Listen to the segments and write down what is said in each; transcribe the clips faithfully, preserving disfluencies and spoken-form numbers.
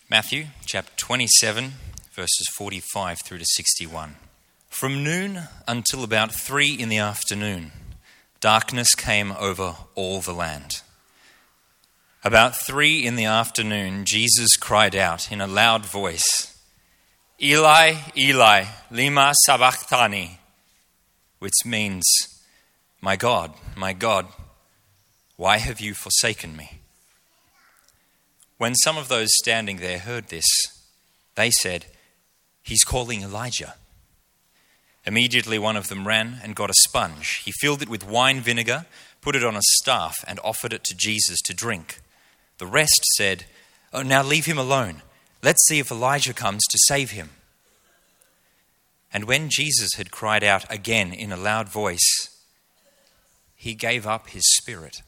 Matthew chapter twenty-seven, verses forty-five through to sixty-one. From noon until about three in the afternoon, darkness came over all the land. About three in the afternoon, Jesus cried out in a loud voice, "Eli, Eli, lema sabachthani," which means, "My God, my God, why have you forsaken me?" When some of those standing there heard this, they said, "He's calling Elijah." Immediately one of them ran and got a sponge. He filled it with wine vinegar, put it on a staff, and offered it to Jesus to drink. The rest said, "Oh, now leave him alone. Let's see if Elijah comes to save him." And when Jesus had cried out again in a loud voice, he gave up his spirit.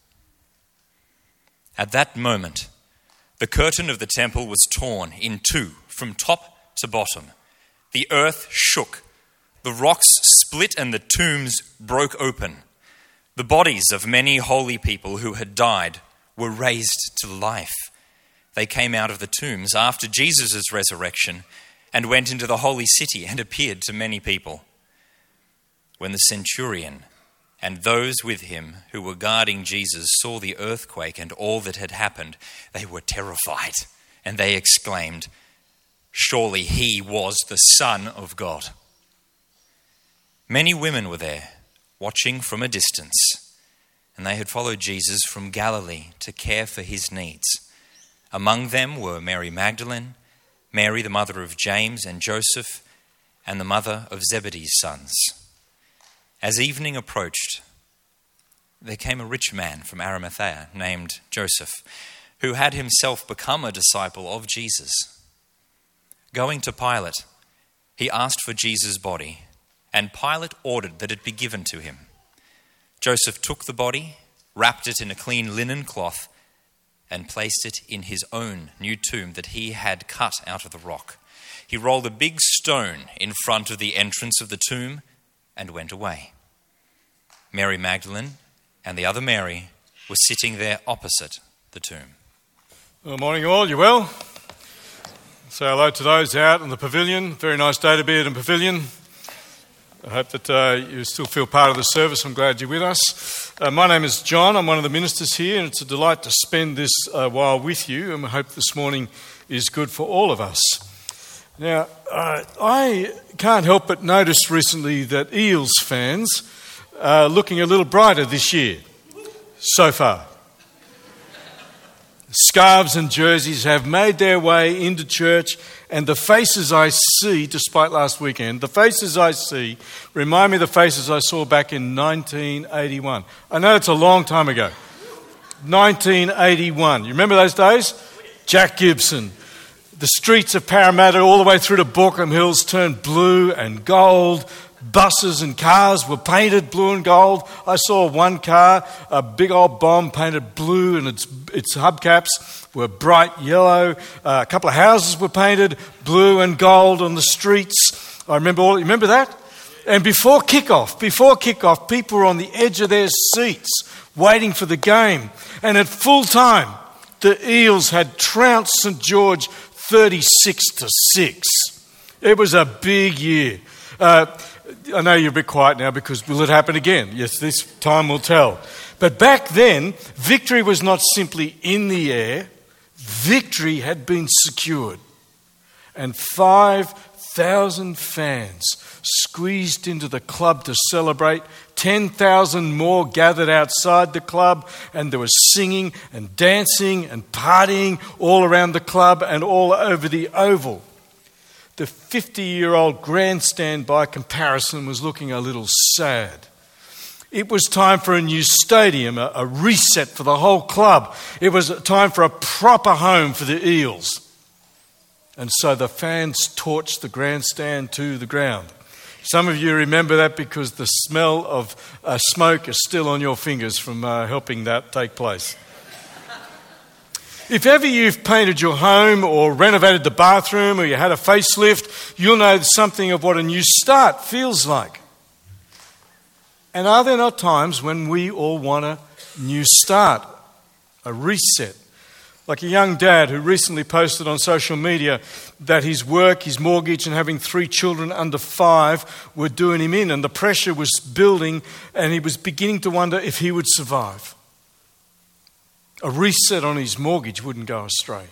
At that moment, the curtain of the temple was torn in two, from top to bottom. The earth shook, the rocks split, and the tombs broke open. The bodies of many holy people who had died were raised to life. They came out of the tombs after Jesus' resurrection and went into the holy city and appeared to many people. When the centurion and those with him who were guarding Jesus saw the earthquake and all that had happened, they were terrified, and they exclaimed, "Surely he was the Son of God." Many women were there, watching from a distance, and they had followed Jesus from Galilee to care for his needs. Among them were Mary Magdalene, Mary the mother of James and Joseph, and the mother of Zebedee's sons. As evening approached, there came a rich man from Arimathea named Joseph, who had himself become a disciple of Jesus. Going to Pilate, he asked for Jesus' body, and Pilate ordered that it be given to him. Joseph took the body, wrapped it in a clean linen cloth, and placed it in his own new tomb that he had cut out of the rock. He rolled a big stone in front of the entrance of the tomb and went away. Mary Magdalene and the other Mary were sitting there opposite the tomb. Good morning all, you well? Say hello to those out in the pavilion. Very nice day to be at a pavilion. I hope that uh, you still feel part of the service. I'm glad you're with us. Uh, my name is John. I'm one of the ministers here, and it's a delight to spend this uh, while with you, and I hope this morning is good for all of us. Now, uh, I can't help but notice recently that Eels fans are looking a little brighter this year, so far. Scarves and jerseys have made their way into church, and the faces I see, despite last weekend, the faces I see remind me of the faces I saw back in nineteen eighty-one. I know it's a long time ago. nineteen eighty-one. You remember those days? Jack Gibson. The streets of Parramatta all the way through to Borkham Hills turned blue and gold. Buses and cars were painted blue and gold. I saw one car, a big old bomb painted blue, and its its hubcaps were bright yellow. Uh, a couple of houses were painted blue and gold on the streets. I remember all. You remember that? And before kickoff, before kickoff, people were on the edge of their seats waiting for the game. And at full time, the Eels had trounced St George thirty-six to six. It was a big year. Uh, I know you're a bit quiet now because will it happen again? Yes, this time will tell. But back then, victory was not simply in the air. Victory had been secured. And five thousand fans squeezed into the club to celebrate. ten thousand more gathered outside the club, and there was singing and dancing and partying all around the club and all over the oval. The fifty-year-old grandstand, by comparison, was looking a little sad. It was time for a new stadium, a, a reset for the whole club. It was time for a proper home for the Eels. And so the fans torched the grandstand to the ground. Some of you remember that because the smell of uh, smoke is still on your fingers from uh, helping that take place. If ever you've painted your home or renovated the bathroom or you had a facelift, you'll know something of what a new start feels like. And are there not times when we all want a new start, a reset? Like a young dad who recently posted on social media that his work, his mortgage, and having three children under five were doing him in, and the pressure was building, and he was beginning to wonder if he would survive. A reset on his mortgage wouldn't go astray.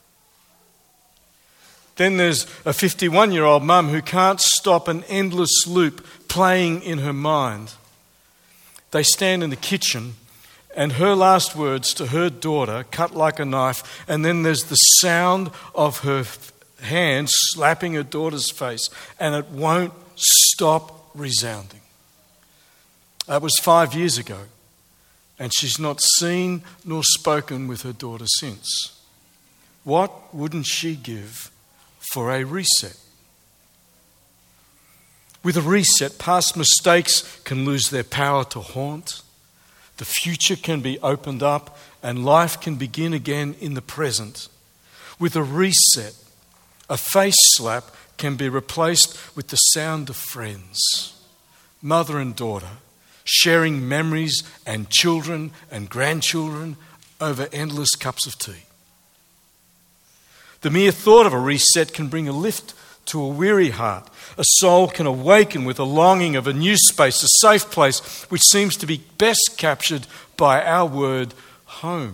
Then there's a fifty-one-year-old mum who can't stop an endless loop playing in her mind. They stand in the kitchen, and her last words to her daughter cut like a knife, and then there's the sound of her hand slapping her daughter's face, and it won't stop resounding. That was five years ago, and she's not seen nor spoken with her daughter since. What wouldn't she give for a reset? With a reset, past mistakes can lose their power to haunt. The future can be opened up and life can begin again in the present. With a reset, a face slap can be replaced with the sound of friends, mother and daughter, sharing memories and children and grandchildren over endless cups of tea. The mere thought of a reset can bring a lift to a weary heart. A soul can awaken with a longing of a new space, a safe place, which seems to be best captured by our word, home.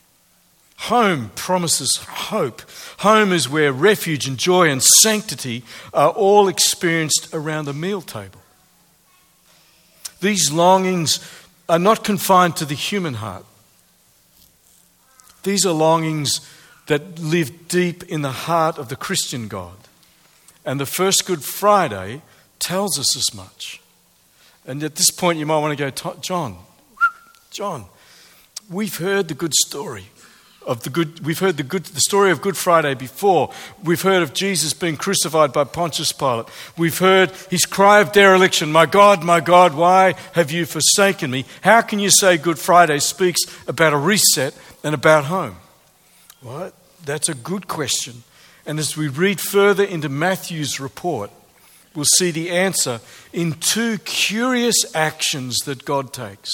Home promises hope. Home is where refuge and joy and sanctity are all experienced around a meal table. These longings are not confined to the human heart. These are longings that live deep in the heart of the Christian God. And the first Good Friday tells us as much. And at this point you might want to go, John, John, we've heard the good story of the good, we've heard the good, the story of Good Friday before. We've heard of Jesus being crucified by Pontius Pilate. We've heard his cry of dereliction, my God, my God, why have you forsaken me? How can you say Good Friday speaks about a reset and about home? Well, that's a good question. And as we read further into Matthew's report, we'll see the answer in two curious actions that God takes.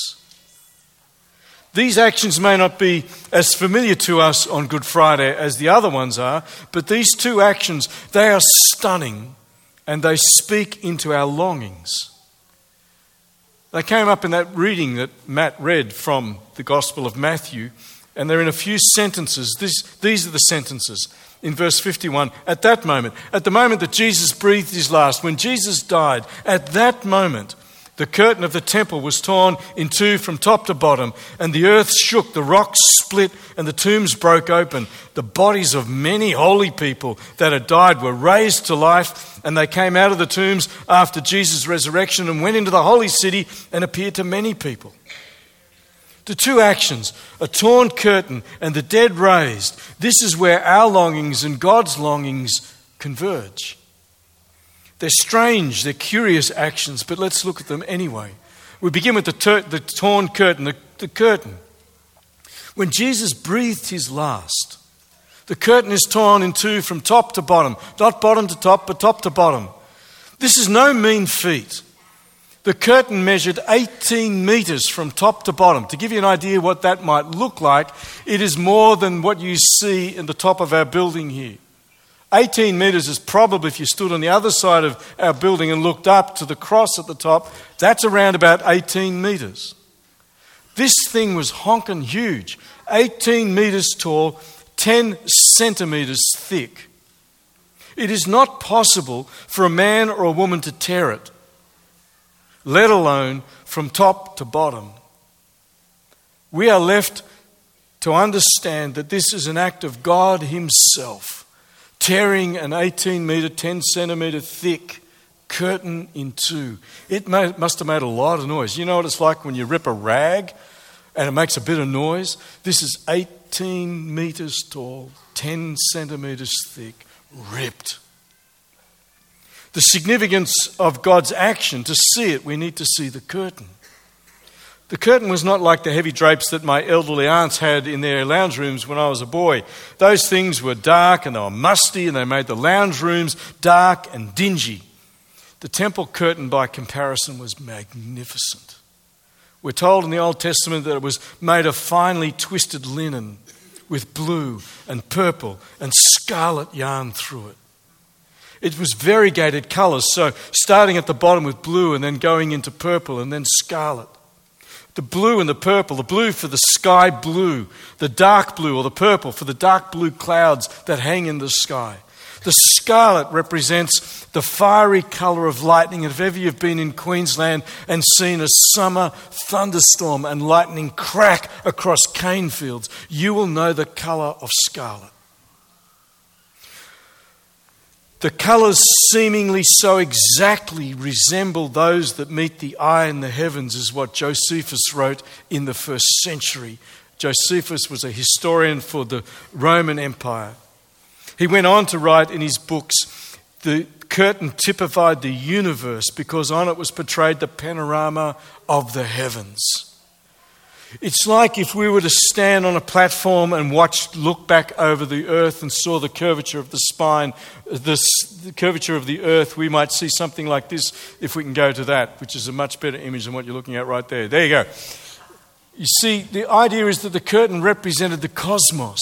These actions may not be as familiar to us on Good Friday as the other ones are, but these two actions, they are stunning and they speak into our longings. They came up in that reading that Matt read from the Gospel of Matthew, and they're in a few sentences. This, these are the sentences. In verse fifty-one, at that moment, at the moment that Jesus breathed his last, when Jesus died, at that moment, the curtain of the temple was torn in two from top to bottom, and the earth shook, the rocks split, and the tombs broke open. The bodies of many holy people that had died were raised to life, and they came out of the tombs after Jesus' resurrection and went into the holy city and appeared to many people. The two actions, a torn curtain and the dead raised, this is where our longings and God's longings converge. They're strange, they're curious actions, but let's look at them anyway. We begin with the, ter- the torn curtain, the, the curtain. When Jesus breathed his last, the curtain is torn in two from top to bottom, not bottom to top, but top to bottom. This is no mean feat. The curtain measured eighteen metres from top to bottom. To give you an idea what that might look like, it is more than what you see in the top of our building here. eighteen metres is probably, if you stood on the other side of our building and looked up to the cross at the top, that's around about eighteen metres. This thing was honking huge, eighteen metres tall, ten centimetres thick. It is not possible for a man or a woman to tear it, let alone from top to bottom. We are left to understand that this is an act of God himself, tearing an eighteen metre, ten centimetre thick curtain in two. It may, must have made a lot of noise. You know what it's like when you rip a rag and it makes a bit of noise? This is eighteen metres tall, ten centimetres thick, ripped. The significance of God's action, to see it, we need to see the curtain. The curtain was not like the heavy drapes that my elderly aunts had in their lounge rooms when I was a boy. Those things were dark and they were musty and they made the lounge rooms dark and dingy. The temple curtain, by comparison, was magnificent. We're told in the Old Testament that it was made of finely twisted linen with blue and purple and scarlet yarn through it. It was variegated colours, so starting at the bottom with blue and then going into purple and then scarlet. The blue and the purple, the blue for the sky blue, the dark blue or the purple for the dark blue clouds that hang in the sky. The scarlet represents the fiery colour of lightning. If ever you've been in Queensland and seen a summer thunderstorm and lightning crack across cane fields, you will know the colour of scarlet. The colours seemingly so exactly resemble those that meet the eye in the heavens is what Josephus wrote in the first century. Josephus was a historian for the Roman Empire. He went on to write in his books, the curtain typified the universe because on it was portrayed the panorama of the heavens. It's like if we were to stand on a platform and watch, look back over the earth and saw the curvature of the spine, the, the curvature of the earth, we might see something like this if we can go to that, which is a much better image than what you're looking at right there. There you go. You see, the idea is that the curtain represented the cosmos.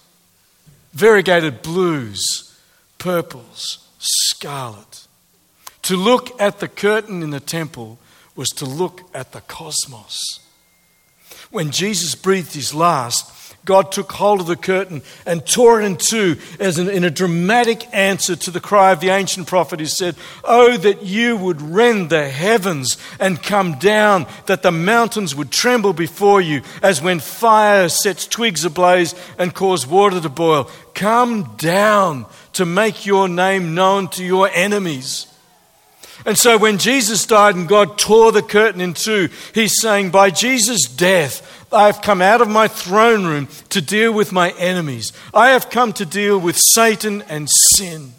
Variegated blues, purples, scarlet. To look at the curtain in the temple was to look at the cosmos. When Jesus breathed his last, God took hold of the curtain and tore it in two as an, in a dramatic answer to the cry of the ancient prophet who said, "Oh, that you would rend the heavens and come down, that the mountains would tremble before you, as when fire sets twigs ablaze and causes water to boil. Come down to make your name known to your enemies." And so when Jesus died and God tore the curtain in two, he's saying, by Jesus' death, I have come out of my throne room to deal with my enemies. I have come to deal with Satan and sin.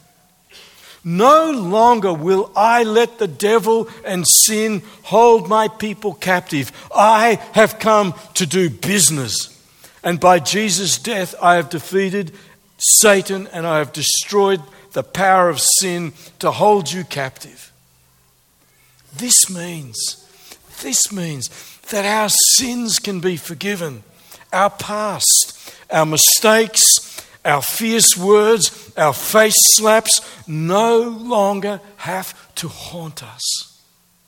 No longer will I let the devil and sin hold my people captive. I have come to do business. And by Jesus' death, I have defeated Satan and I have destroyed the power of sin to hold you captive. This means, this means that our sins can be forgiven. Our past, our mistakes, our fierce words, our face slaps no longer have to haunt us.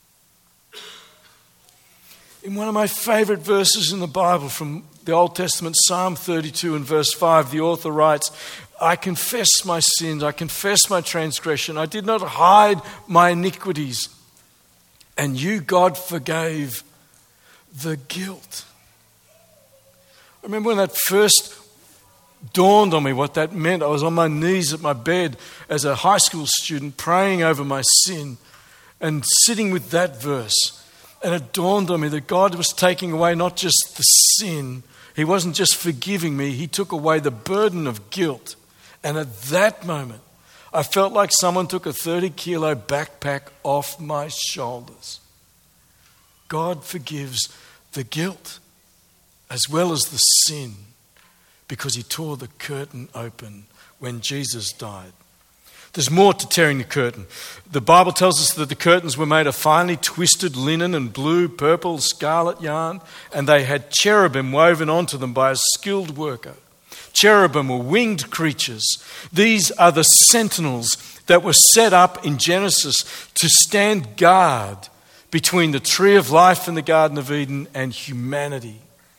In one of my favourite verses in the Bible from the Old Testament, Psalm thirty-two and verse five, the author writes, I confess my sins, I confess my transgression, I did not hide my iniquities. And you, God, forgave the guilt. I remember when that first dawned on me what that meant. I was on my knees at my bed as a high school student praying over my sin and sitting with that verse. And it dawned on me that God was taking away not just the sin. He wasn't just forgiving me. He took away the burden of guilt. And at that moment, I felt like someone took a thirty kilo backpack off my shoulders. God forgives the guilt as well as the sin because he tore the curtain open when Jesus died. There's more to tearing the curtain. The Bible tells us that the curtains were made of finely twisted linen and blue, purple, scarlet yarn, and they had cherubim woven onto them by a skilled worker. Cherubim were winged creatures. These are the sentinels that were set up in Genesis to stand guard between the tree of life in the Garden of Eden and humanity.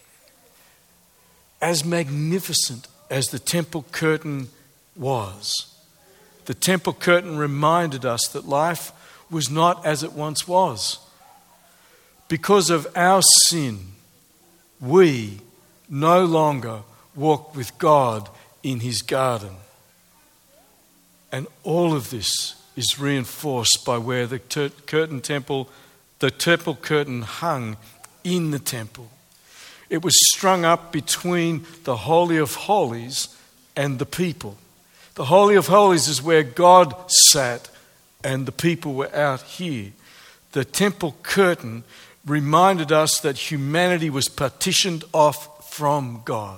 As magnificent as the temple curtain was, the temple curtain reminded us that life was not as it once was. Because of our sin, we no longer walk with God in his garden. And all of this is reinforced by where the ter- curtain temple, the temple curtain hung in the temple. It was strung up between the Holy of Holies and the people. The Holy of Holies is where God sat and the people were out here. The temple curtain reminded us that humanity was partitioned off from God.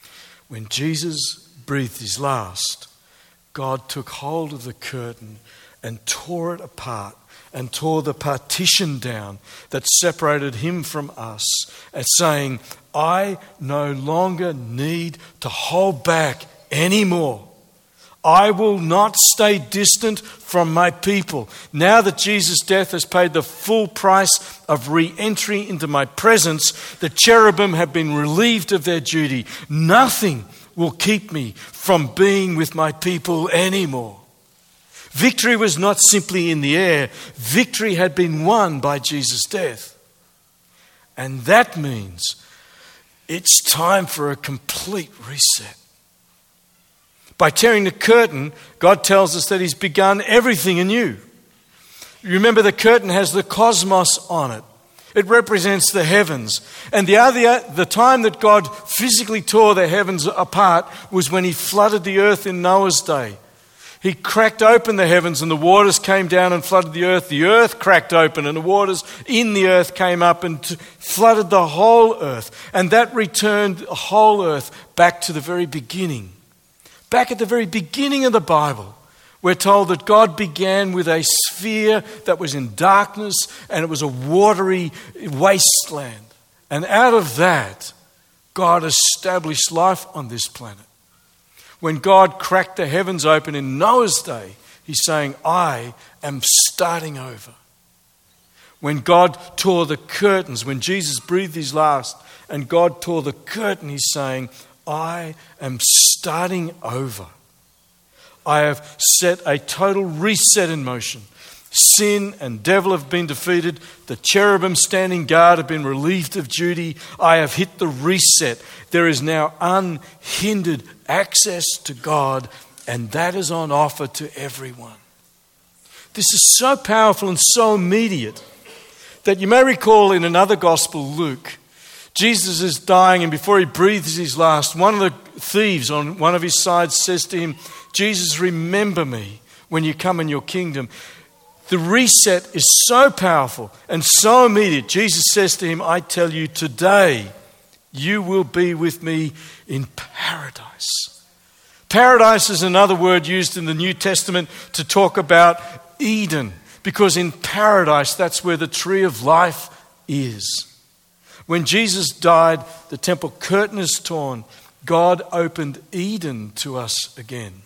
When Jesus breathed his last, God took hold of the curtain and tore it apart and tore the partition down that separated him from us, and saying, I no longer need to hold back anymore. I will not stay distant from my people. Now that Jesus' death has paid the full price of re-entry into my presence, the cherubim have been relieved of their duty. Nothing will keep me from being with my people anymore. Victory was not simply in the air. Victory had been won by Jesus' death. And that means it's time for a complete reset. By tearing the curtain, God tells us that he's begun everything anew. You remember, the curtain has the cosmos on it. It represents the heavens. And the other, the time that God physically tore the heavens apart was when he flooded the earth in Noah's day. He cracked open the heavens and the waters came down and flooded the earth. The earth cracked open and the waters in the earth came up and t- flooded the whole earth. And that returned the whole earth back to the very beginning. Back at the very beginning of the Bible, we're told that God began with a sphere that was in darkness and it was a watery wasteland. And out of that, God established life on this planet. When God cracked the heavens open in Noah's day, he's saying, I am starting over. When God tore the curtains, when Jesus breathed his last and God tore the curtain, he's saying, I am starting over. I have set a total reset in motion. Sin and devil have been defeated. The cherubim standing guard have been relieved of duty. I have hit the reset. There is now unhindered access to God, and that is on offer to everyone. This is so powerful and so immediate that you may recall in another gospel, Luke, Jesus is dying, and before he breathes his last, one of the thieves on one of his sides says to him, Jesus, remember me when you come in your kingdom. The reset is so powerful and so immediate. Jesus says to him, I tell you, today you will be with me in paradise. Paradise is another word used in the New Testament to talk about Eden, because in paradise, that's where the tree of life is. When Jesus died, the temple curtain is torn. God opened Eden to us again.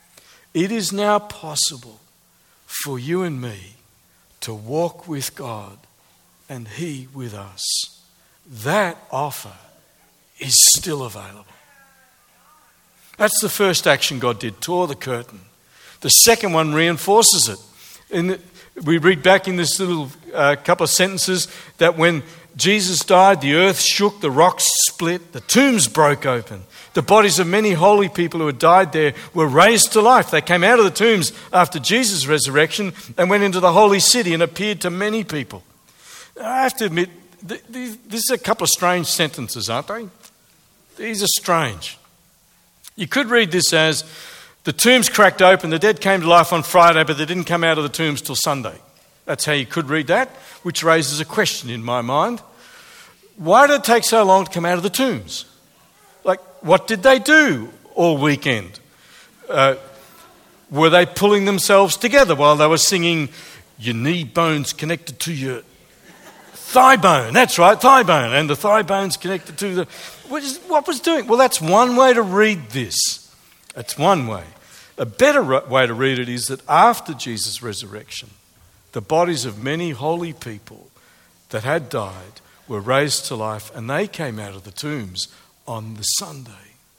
It is now possible for you and me to walk with God and he with us. That offer is still available. That's the first action God did, tore the curtain. The second one reinforces it. In the, we read back in this little uh, couple of sentences that when Jesus died, the earth shook, the rocks split, the tombs broke open. The bodies of many holy people who had died there were raised to life. They came out of the tombs after Jesus' resurrection and went into the holy city and appeared to many people. I have to admit, th- th- this is a couple of strange sentences, aren't they? These are strange. You could read this as, the tombs cracked open, the dead came to life on Friday, but they didn't come out of the tombs till Sunday. That's how you could read that, which raises a question in my mind. Why did it take so long to come out of the tombs? Like, what did they do all weekend? Uh, were they pulling themselves together while they were singing, your knee bone's connected to your thigh bone? That's right, thigh bone. And the thigh bone's connected to the... What, is, what was doing? Well, that's one way to read this. That's one way. A better way to read it is that after Jesus' resurrection, the bodies of many holy people that had died were raised to life, and they came out of the tombs on the Sunday.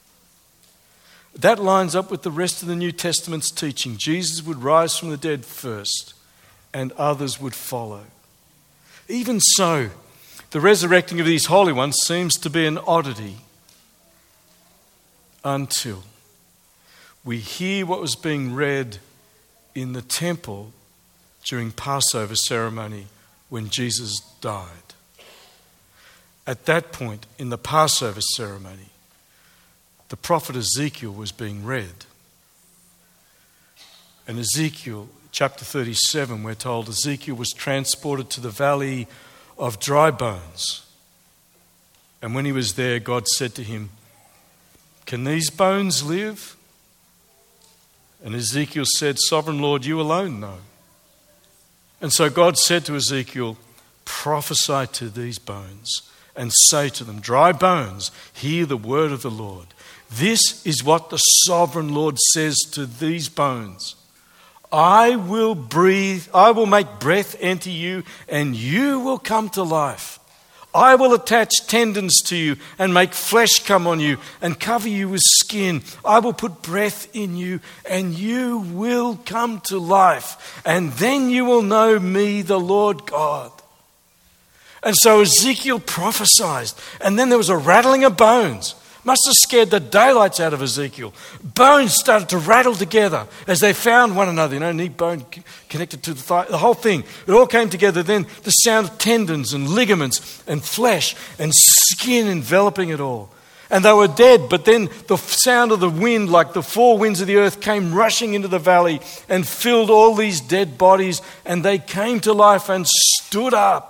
That lines up with the rest of the New Testament's teaching. Jesus would rise from the dead first, and others would follow. Even so, the resurrecting of these holy ones seems to be an oddity until we hear what was being read in the temple during Passover ceremony when Jesus died. At that point in the Passover ceremony, the prophet Ezekiel was being read. And Ezekiel, chapter thirty-seven, we're told Ezekiel was transported to the valley of dry bones. And when he was there, God said to him, can these bones live? And Ezekiel said, Sovereign Lord, you alone know. And so God said to Ezekiel, prophesy to these bones and say to them, dry bones, hear the word of the Lord. This is what the sovereign Lord says to these bones. I will breathe, I will make breath enter you, and you will come to life. I will attach tendons to you and make flesh come on you and cover you with skin. I will put breath in you and you will come to life. And then you will know me, the Lord God. And so Ezekiel prophesied, and then there was a rattling of bones. Must have scared the daylights out of Ezekiel. Bones started to rattle together as they found one another. You know, knee bone connected to the thigh, the whole thing. It all came together. Then the sound of tendons and ligaments and flesh and skin enveloping it all. And they were dead, but then the sound of the wind, like the four winds of the earth, came rushing into the valley and filled all these dead bodies, and they came to life and stood up.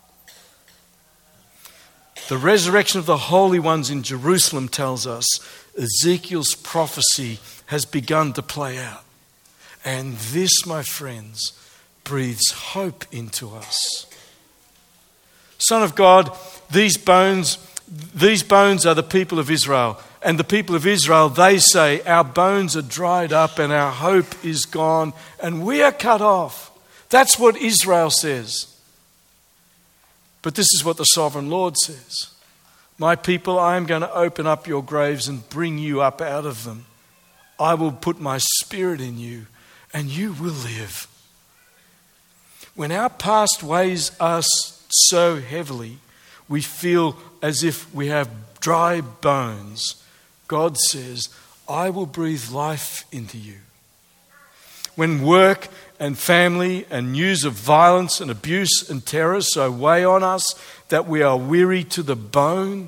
The resurrection of the holy ones in Jerusalem tells us Ezekiel's prophecy has begun to play out. And this, my friends, breathes hope into us. Son of God, these bones, these bones are the people of Israel. And the people of Israel, they say, our bones are dried up and our hope is gone and we are cut off. That's what Israel says. But this is what the sovereign Lord says. My people, I am going to open up your graves and bring you up out of them. I will put my spirit in you and you will live. When our past weighs us so heavily, we feel as if we have dry bones. God says, I will breathe life into you. When work and family and news of violence and abuse and terror so weigh on us that we are weary to the bone,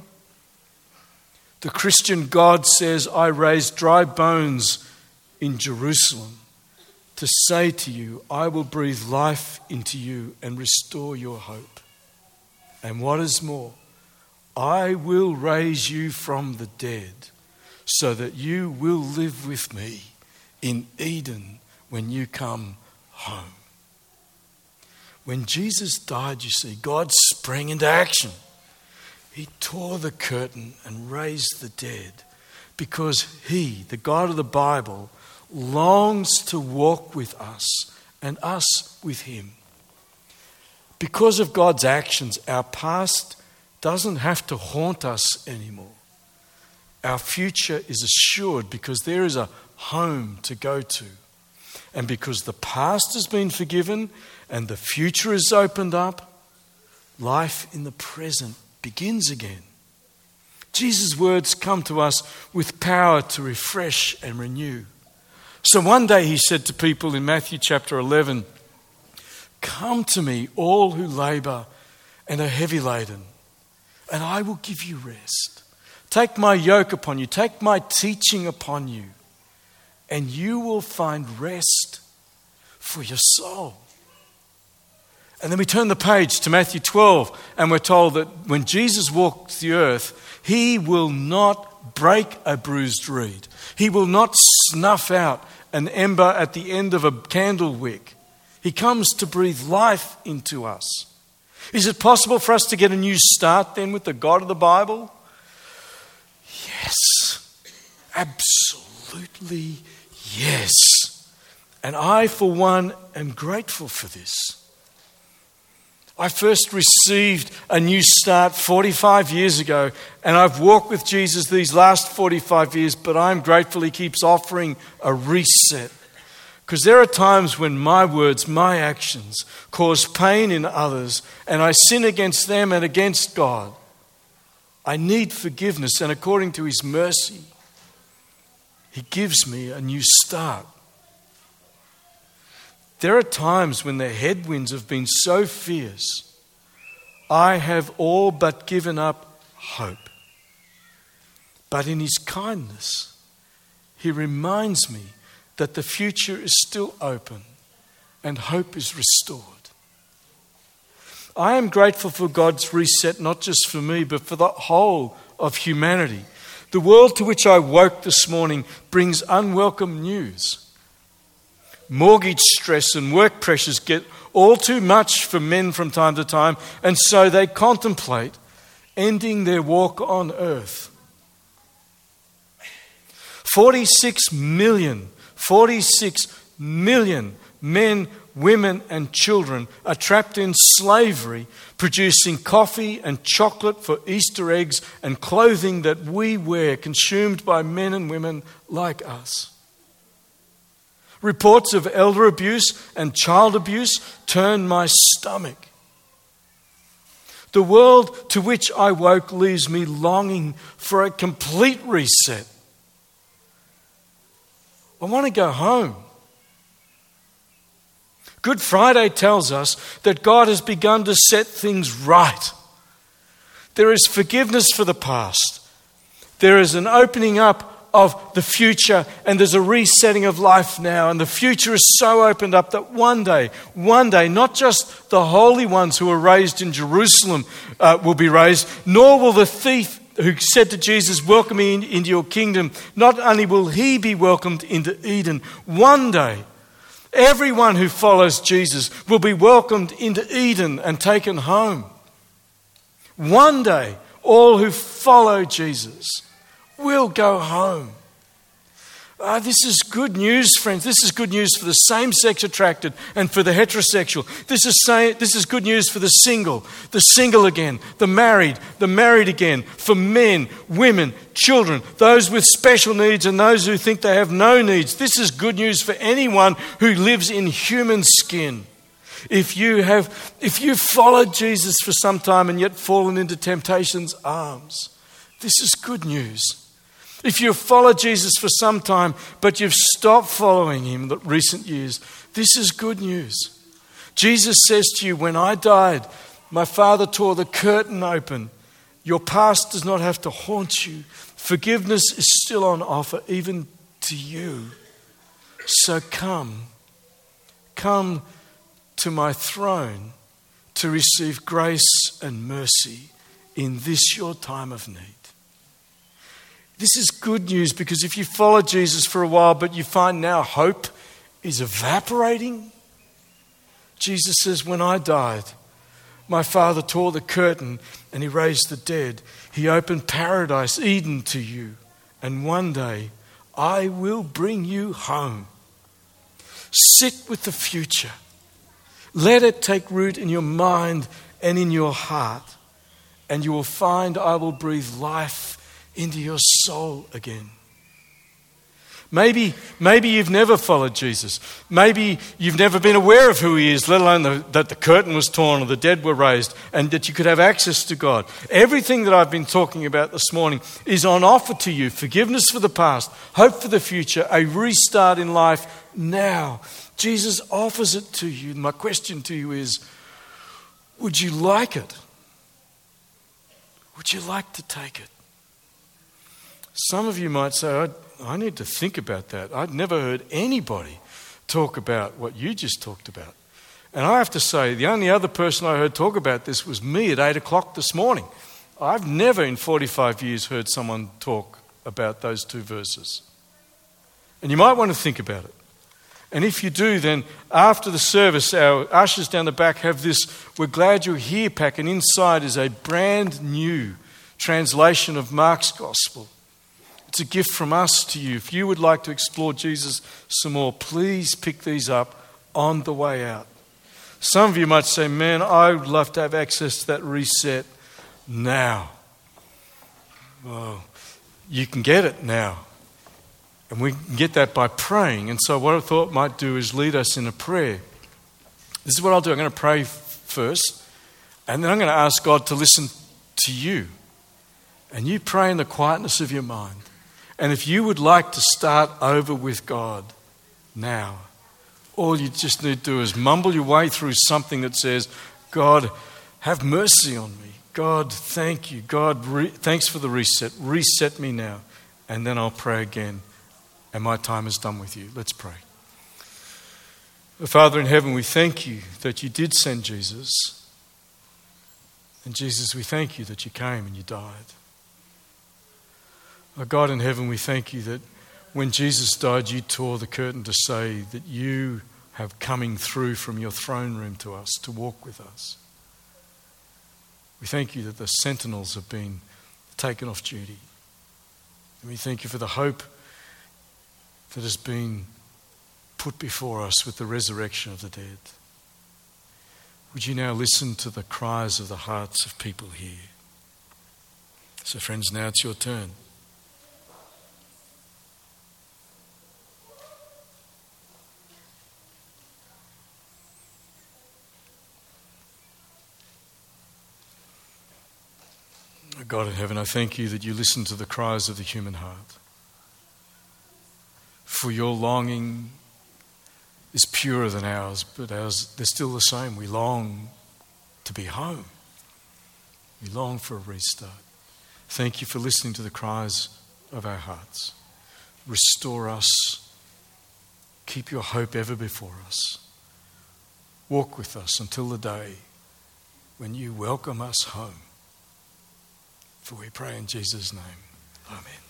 the Christian God says, I raise dry bones in Jerusalem to say to you, I will breathe life into you and restore your hope. And what is more, I will raise you from the dead so that you will live with me in Eden when you come home. When Jesus died, you see, God sprang into action. He tore the curtain and raised the dead because he, the God of the Bible, longs to walk with us and us with him. Because of God's actions, our past doesn't have to haunt us anymore. Our future is assured because there is a home to go to. And because the past has been forgiven and the future is opened up, life in the present begins again. Jesus' words come to us with power to refresh and renew. So one day he said to people in Matthew chapter eleven, come to me, all who labor and are heavy laden, and I will give you rest. Take my yoke upon you, take my teaching upon you, and you will find rest for your soul. And then we turn the page to Matthew twelve, and we're told that when Jesus walks the earth, he will not break a bruised reed. He will not snuff out an ember at the end of a candle wick. He comes to breathe life into us. Is it possible for us to get a new start then with the God of the Bible? Yes, absolutely yes. And I, for one, am grateful for this. I first received a new start forty-five years ago, and I've walked with Jesus these last forty-five years, but I'm grateful he keeps offering a reset. Because there are times when my words, my actions, cause pain in others, and I sin against them and against God. I need forgiveness, and according to his mercy, he gives me a new start. There are times when the headwinds have been so fierce, I have all but given up hope. But in his kindness, he reminds me that the future is still open and hope is restored. I am grateful for God's reset, not just for me, but for the whole of humanity. The world to which I woke this morning brings unwelcome news. mortgage stress and work pressures get all too much for men from time to time, and so they contemplate ending their walk on earth. forty-six million, forty-six million men, women and children are trapped in slavery, producing coffee and chocolate for Easter eggs and clothing that we wear, consumed by men and women like us. Reports of elder abuse and child abuse turn my stomach. The world to which I woke leaves me longing for a complete reset. I want to go home. Good Friday tells us that God has begun to set things right. There is forgiveness for the past. There is an opening up of the future, and there's a resetting of life now. And the future is so opened up that one day, one day, not just the holy ones who were raised in Jerusalem uh, will be raised, nor will the thief who said to Jesus, "Welcome me in, into your kingdom," not only will he be welcomed into Eden, one day, everyone who follows Jesus will be welcomed into Eden and taken home. One day, all who follow Jesus will go home. Uh, this is good news, friends. This is good news for the same-sex attracted and for the heterosexual. This is say, this is good news for the single, the single again, the married, the married again, for men, women, children, those with special needs and those who think they have no needs. This is good news for anyone who lives in human skin. If you have, if you've followed Jesus for some time and yet fallen into temptation's arms, this is good news. If you've followed Jesus for some time, but you've stopped following him in the recent years, this is good news. Jesus says to you, when I died, my Father tore the curtain open. Your past does not have to haunt you. Forgiveness is still on offer, even to you. So come, come to my throne to receive grace and mercy in this your time of need. This is good news, because if you follow Jesus for a while but you find now hope is evaporating, Jesus says, when I died, my Father tore the curtain and he raised the dead. He opened paradise, Eden, to you. And one day I will bring you home. Sit with the future. Let it take root in your mind and in your heart. And you will find I will breathe life into your soul again. Maybe, maybe you've never followed Jesus. Maybe you've never been aware of who he is, let alone the, that the curtain was torn or the dead were raised and that you could have access to God. Everything that I've been talking about this morning is on offer to you. Forgiveness for the past, hope for the future, a restart in life now. Jesus offers it to you. My question to you is, would you like it? Would you like to take it? Some of you might say, I, I need to think about that. I'd never heard anybody talk about what you just talked about. And I have to say, the only other person I heard talk about this was me at eight o'clock this morning. I've never in forty-five years heard someone talk about those two verses. And you might want to think about it. And if you do, then after the service, our ushers down the back have this "We're glad you're here" pack, and inside is a brand new translation of Mark's Gospel. It's a gift from us to you. If you would like to explore Jesus some more, please pick these up on the way out. Some of you might say, man, I would love to have access to that reset now. Well, you can get it now. And we can get that by praying. And so what I thought might do is lead us in a prayer. This is what I'll do. I'm going to pray first, and then I'm going to ask God to listen to you. And you pray in the quietness of your mind. And if you would like to start over with God now, all you just need to do is mumble your way through something that says, God, have mercy on me. God, thank you. God, re- thanks for the reset. Reset me now. And then I'll pray again. And my time is done with you. Let's pray. Father in heaven, we thank you that you did send Jesus. And Jesus, we thank you that you came and you died. Oh God in heaven, we thank you that when Jesus died, you tore the curtain to say that you have coming through from your throne room to us, to walk with us. We thank you that the sentinels have been taken off duty. And we thank you for the hope that has been put before us with the resurrection of the dead. Would you now listen to the cries of the hearts of people here? So friends, now it's your turn. God in heaven, I thank you that you listen to the cries of the human heart. For your longing is purer than ours, but ours, they're still the same. We long to be home. We long for a restart. Thank you for listening to the cries of our hearts. Restore us. Keep your hope ever before us. Walk with us until the day when you welcome us home. For we pray in Jesus' name. Amen.